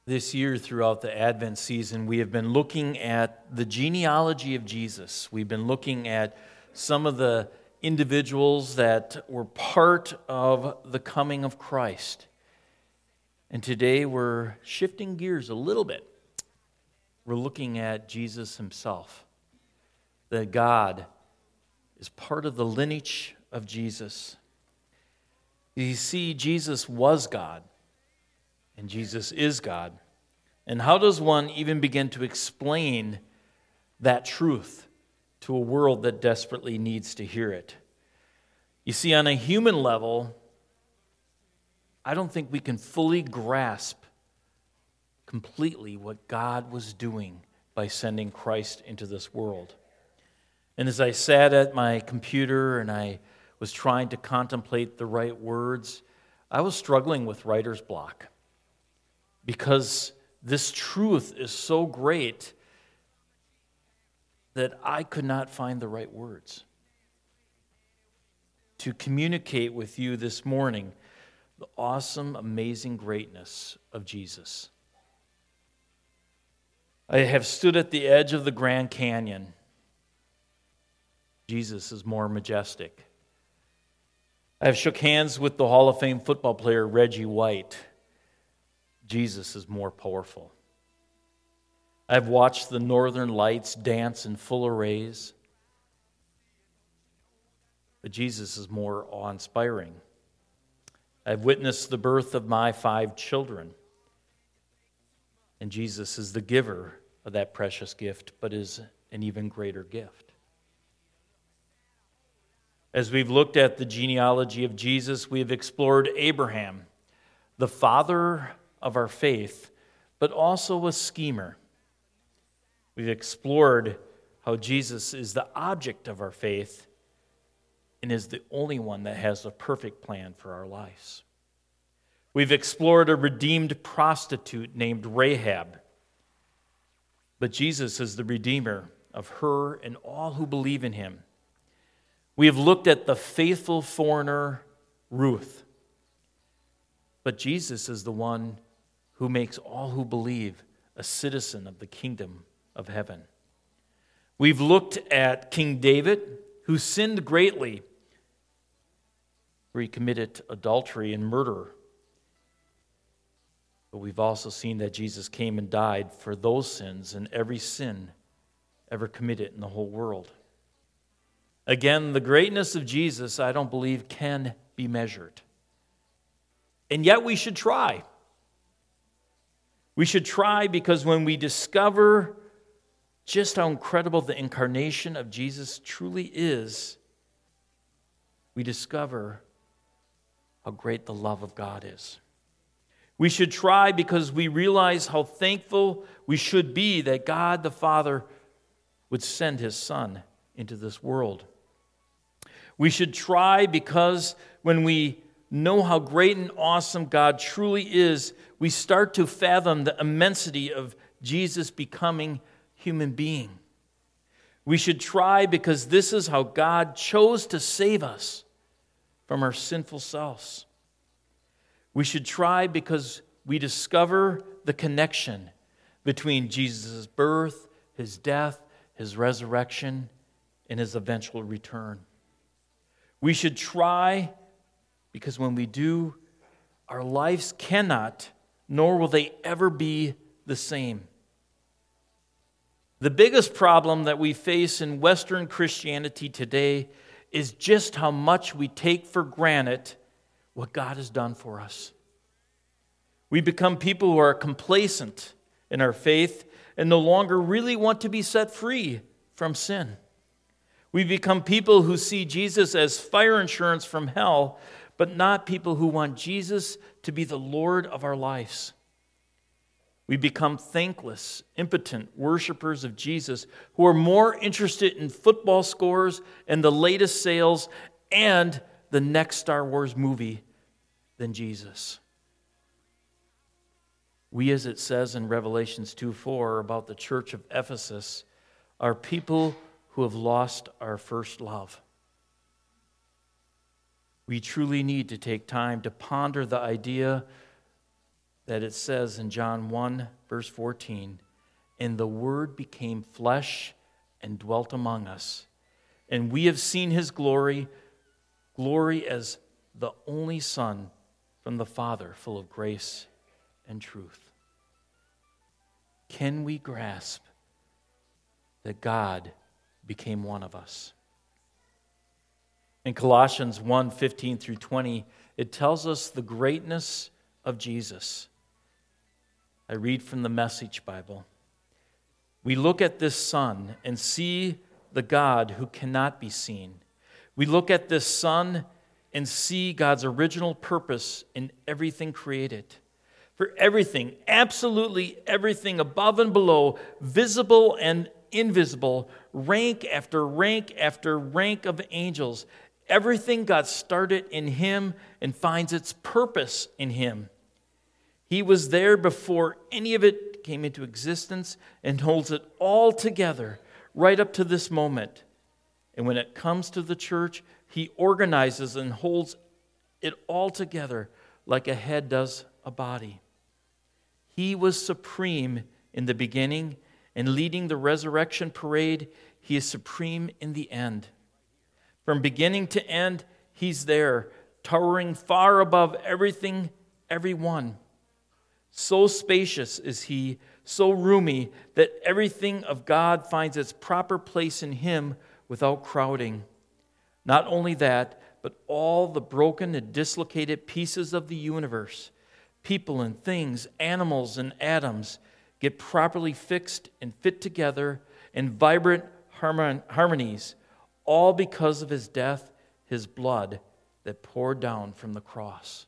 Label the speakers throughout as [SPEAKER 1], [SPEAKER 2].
[SPEAKER 1] This year, throughout the Advent season, we have been looking at the genealogy of Jesus. We've been looking at some of the individuals that were part of the coming of Christ. And today we're shifting gears a little bit. We're looking at Jesus himself. That God is part of the lineage of Jesus. You see, Jesus was God. And Jesus is God. And how does one even begin to explain that truth to a world that desperately needs to hear it? You see, on a human level, I don't think we can fully grasp completely what God was doing by sending Christ into this world. And as I sat at my computer and I was trying to contemplate the right words, I was struggling with writer's block. Because this truth is so great that I could not find the right words to communicate with you this morning the awesome, amazing greatness of Jesus. I have stood at the edge of the Grand Canyon. Jesus is more majestic. I have shook hands with the Hall of Fame football player Reggie White. Jesus is more powerful. I've watched the northern lights dance in full arrays, but Jesus is more awe-inspiring. I've witnessed the birth of my 5 children, and Jesus is the giver of that precious gift, but is an even greater gift. As we've looked at the genealogy of Jesus, we have explored Abraham, the father of our faith, but also a schemer. We've explored how Jesus is the object of our faith and is the only one that has a perfect plan for our lives. We've explored a redeemed prostitute named Rahab, but Jesus is the Redeemer of her and all who believe in him. We have looked at the faithful foreigner Ruth, but Jesus is the one who makes all who believe a citizen of the kingdom of heaven. We've looked at King David, who sinned greatly, where he committed adultery and murder. But we've also seen that Jesus came and died for those sins and every sin ever committed in the whole world. Again, the greatness of Jesus, I don't believe, can be measured. And yet we should try. We should try because when we discover just how incredible the incarnation of Jesus truly is, we discover how great the love of God is. We should try because we realize how thankful we should be that God the Father would send his Son into this world. We should try because when we know how great and awesome God truly is, we start to fathom the immensity of Jesus becoming human being. We should try because this is how God chose to save us from our sinful selves. We should try because we discover the connection between Jesus' birth, his death, his resurrection, and his eventual return. We should try because when we do, our lives cannot, nor will they ever be the same. The biggest problem that we face in Western Christianity today is just how much we take for granted what God has done for us. We become people who are complacent in our faith and no longer really want to be set free from sin. We become people who see Jesus as fire insurance from hell, but not people who want Jesus to be the Lord of our lives. We become thankless, impotent worshipers of Jesus who are more interested in football scores and the latest sales and the next Star Wars movie than Jesus. We, as it says in Revelations 2:4 about the church of Ephesus, are people who have lost our first love. We truly need to take time to ponder the idea that it says in John 1, verse 14, "And the Word became flesh and dwelt among us. And we have seen his glory, glory as the only Son from the Father, full of grace and truth." Can we grasp that God became one of us? In Colossians 1, 15 through 20, it tells us the greatness of Jesus. I read from the Message Bible. "We look at this Son and see the God who cannot be seen. We look at this Son and see God's original purpose in everything created. For everything, absolutely everything above and below, visible and invisible, rank after rank after rank of angels, everything got started in him and finds its purpose in him. He was there before any of it came into existence and holds it all together right up to this moment. And when it comes to the church, he organizes and holds it all together like a head does a body. He was supreme in the beginning, and leading the resurrection parade, he is supreme in the end. From beginning to end, he's there, towering far above everything, everyone. So spacious is he, so roomy, that everything of God finds its proper place in him without crowding. Not only that, but all the broken and dislocated pieces of the universe, people and things, animals and atoms, get properly fixed and fit together in vibrant harmonies, all because of his death, his blood that poured down from the cross.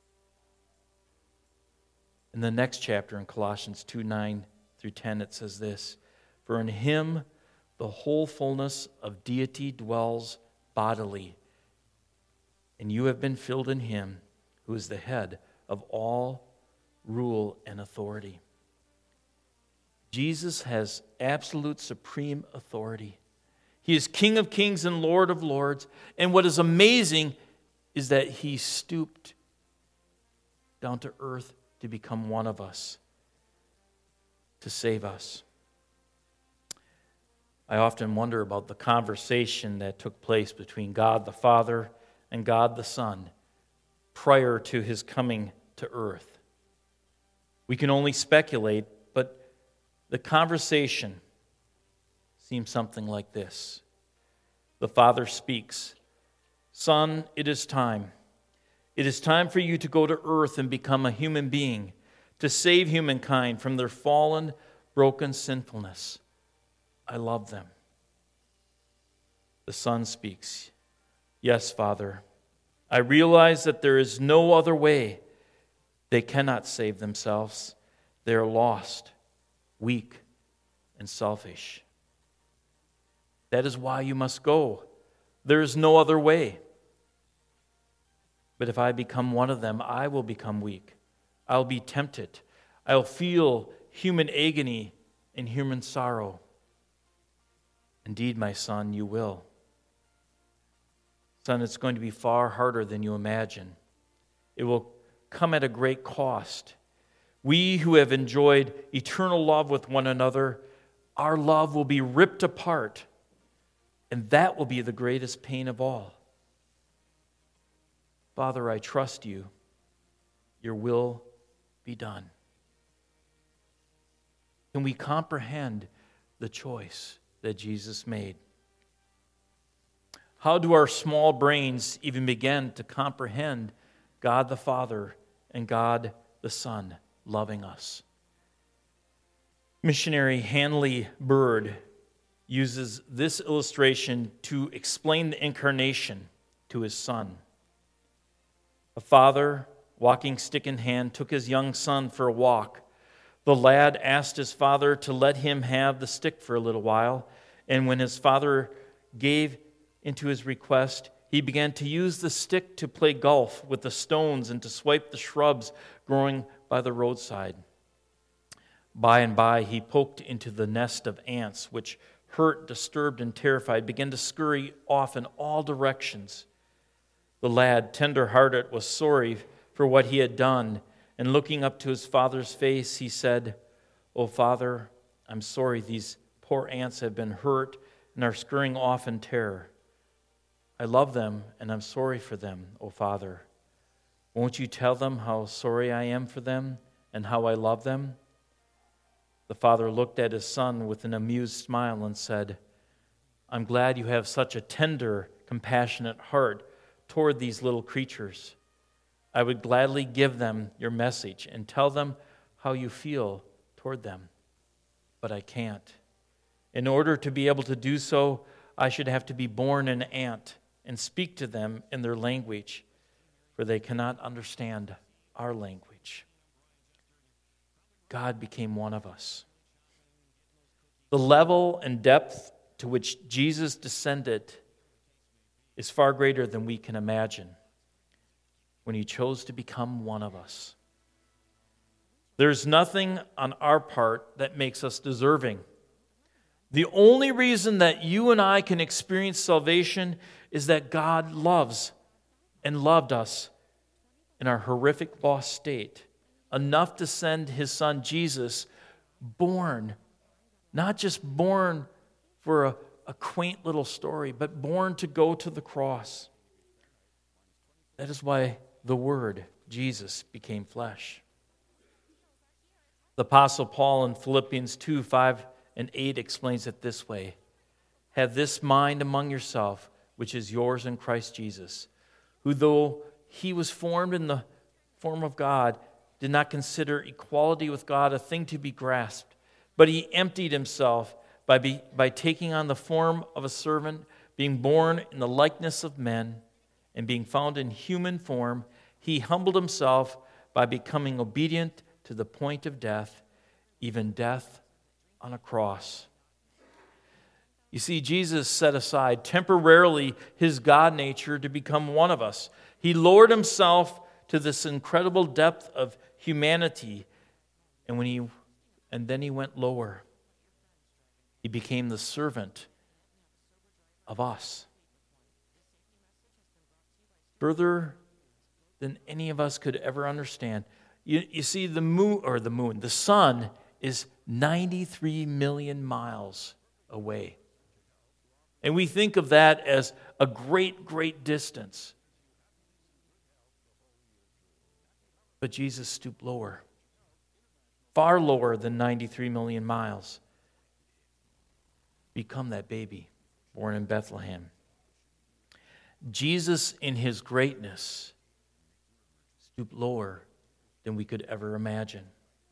[SPEAKER 1] In the next chapter, in Colossians 2, 9 through 10, it says this, "For in him the whole fullness of deity dwells bodily, and you have been filled in him, who is the head of all rule and authority." Jesus has absolute supreme authority. He is King of kings and Lord of lords. And what is amazing is that he stooped down to earth to become one of us, to save us. I often wonder about the conversation that took place between God the Father and God the Son prior to his coming to earth. We can only speculate, but the conversation seems something like this. The Father speaks, "Son, it is time. It is time for you to go to earth and become a human being, to save humankind from their fallen, broken sinfulness. I love them." The Son speaks, "Yes, Father, I realize that there is no other way. They cannot save themselves. They are lost, weak, and selfish. That is why you must go. There is no other way. But if I become one of them, I will become weak. I'll be tempted. I'll feel human agony and human sorrow. Indeed, my son, you will. Son, it's going to be far harder than you imagine. It will come at a great cost. We who have enjoyed eternal love with one another, our love will be ripped apart, and that will be the greatest pain of all. Father, I trust you. Your will be done." Can we comprehend the choice that Jesus made? How do our small brains even begin to comprehend God the Father and God the Son loving us? Missionary Hanley Bird uses this illustration to explain the incarnation to his son. A father, walking stick in hand, took his young son for a walk. The lad asked his father to let him have the stick for a little while, and when his father gave into his request, he began to use the stick to play golf with the stones and to swipe the shrubs growing by the roadside. By and by, he poked into the nest of ants, which, hurt, disturbed, and terrified, began to scurry off in all directions. The lad, tender-hearted, was sorry for what he had done, and looking up to his father's face, he said, "O Father, I'm sorry these poor ants have been hurt and are scurrying off in terror. I love them, and I'm sorry for them, O Father. Won't you tell them how sorry I am for them and how I love them?" The father looked at his son with an amused smile and said, "I'm glad you have such a tender, compassionate heart toward these little creatures. I would gladly give them your message and tell them how you feel toward them, but I can't. In order to be able to do so, I should have to be born an ant and speak to them in their language, for they cannot understand our language." God became one of us. The level and depth to which Jesus descended is far greater than we can imagine when he chose to become one of us. There's nothing on our part that makes us deserving. The only reason that you and I can experience salvation is that God loves and loved us in our horrific lost state, enough to send his son Jesus, born, not just born for a quaint little story, but born to go to the cross. That is why the Word, Jesus, became flesh. The Apostle Paul in Philippians 2:5-8 explains it this way: "Have this mind among yourself, which is yours in Christ Jesus, who though he was formed in the form of God, did not consider equality with God a thing to be grasped, but he emptied himself by taking on the form of a servant, being born in the likeness of men, and being found in human form, he humbled himself by becoming obedient to the point of death, even death on a cross." You see, Jesus set aside temporarily his God nature to become one of us. He lowered himself to this incredible depth of humanity, and then he went lower. He became the servant of us. Further than any of us could ever understand. You see, the sun is 93 million miles away. And we think of that as a great, great distance. But Jesus stooped lower, far lower than 93 million miles. Become that baby born in Bethlehem. Jesus, in his greatness, stooped lower than we could ever imagine.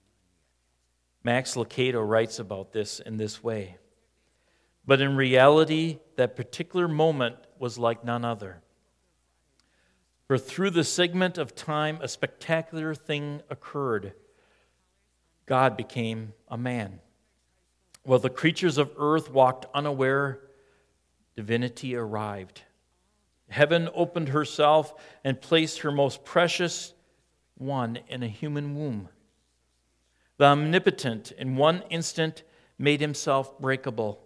[SPEAKER 1] Max Lucado writes about this in this way: "But in reality, that particular moment was like none other. For through the segment of time, a spectacular thing occurred. God became a man. While the creatures of earth walked unaware, divinity arrived. Heaven opened herself and placed her most precious one in a human womb. The Omnipotent, in one instant, made himself breakable.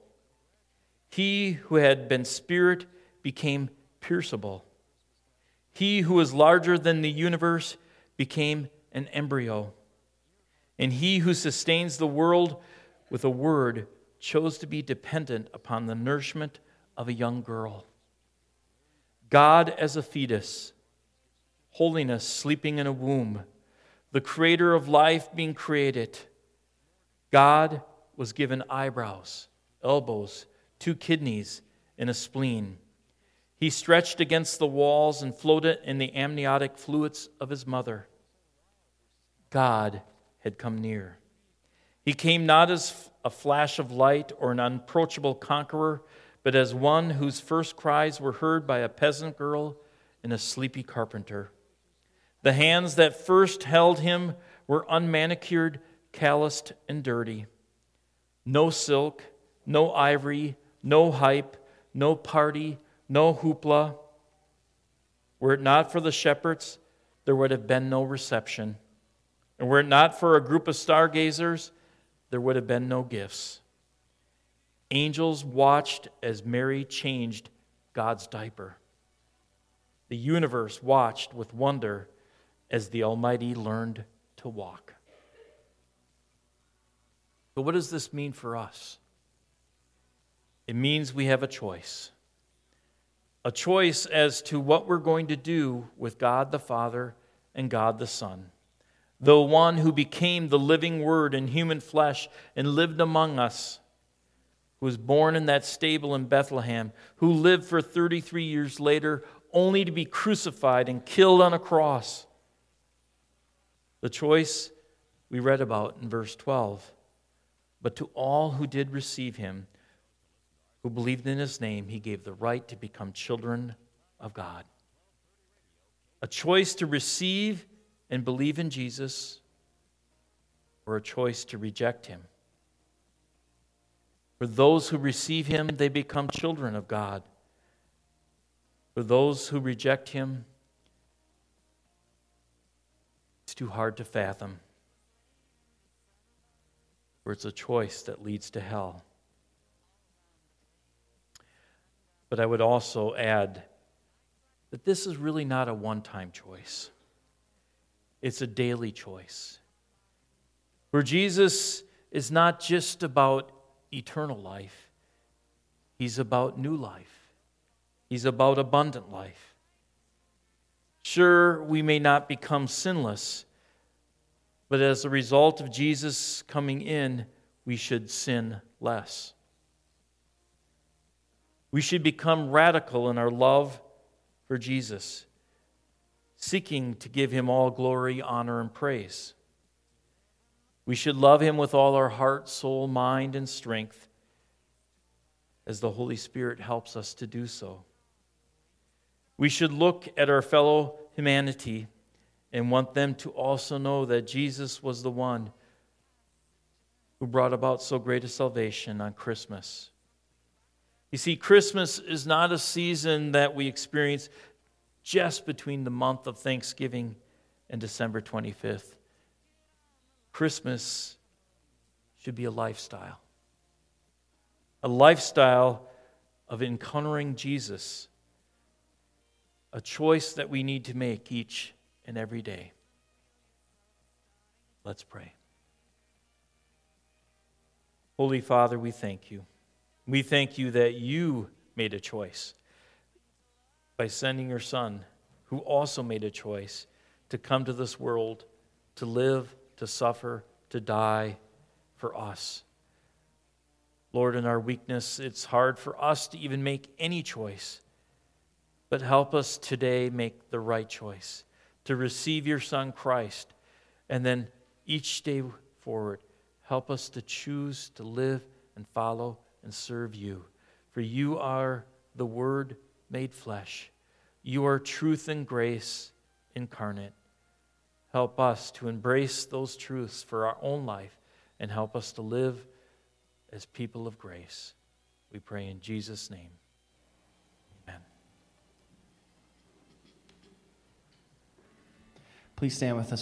[SPEAKER 1] He who had been spirit became pierceable. He who was larger than the universe became an embryo. And he who sustains the world with a word chose to be dependent upon the nourishment of a young girl. God as a fetus, holiness sleeping in a womb, the creator of life being created. God was given eyebrows, elbows, 2 kidneys, and a spleen. He stretched against the walls and floated in the amniotic fluids of his mother. God had come near. He came not as a flash of light or an unapproachable conqueror, but as one whose first cries were heard by a peasant girl and a sleepy carpenter. The hands that first held him were unmanicured, calloused, and dirty. No silk, no ivory, no hype, no party, no hoopla. Were it not for the shepherds, there would have been no reception. And were it not for a group of stargazers, there would have been no gifts. Angels watched as Mary changed God's diaper. The universe watched with wonder as the Almighty learned to walk. But what does this mean for us? It means we have a choice. A choice as to what we're going to do with God the Father and God the Son. The one who became the living Word in human flesh and lived among us, who was born in that stable in Bethlehem, who lived for 33 years later only to be crucified and killed on a cross. The choice we read about in verse 12. But to all who did receive him, who believed in his name, he gave the right to become children of God. A choice to receive and believe in Jesus, or a choice to reject him. For those who receive him, they become children of God. For those who reject him, it's too hard to fathom. For it's a choice that leads to hell. But I would also add that this is really not a one-time choice. It's a daily choice. For Jesus is not just about eternal life. He's about new life. He's about abundant life. Sure, we may not become sinless, but as a result of Jesus coming in, we should sin less. We should become radical in our love for Jesus, seeking to give him all glory, honor, and praise. We should love him with all our heart, soul, mind, and strength, as the Holy Spirit helps us to do so. We should look at our fellow humanity and want them to also know that Jesus was the one who brought about so great a salvation on Christmas. You see, Christmas is not a season that we experience just between the month of Thanksgiving and December 25th. Christmas should be a lifestyle of encountering Jesus, a choice that we need to make each and every day. Let's pray. Holy Father, we thank you. We thank you that you made a choice by sending your Son, who also made a choice to come to this world, to live, to suffer, to die for us. Lord, in our weakness, it's hard for us to even make any choice. But help us today make the right choice, to receive your Son Christ, and then each day forward, help us to choose to live and follow and serve you. For you are the Word made flesh. You are truth and grace incarnate. Help us to embrace those truths for our own life and help us to live as people of grace. We pray in Jesus' name. Amen.
[SPEAKER 2] Please stand with us.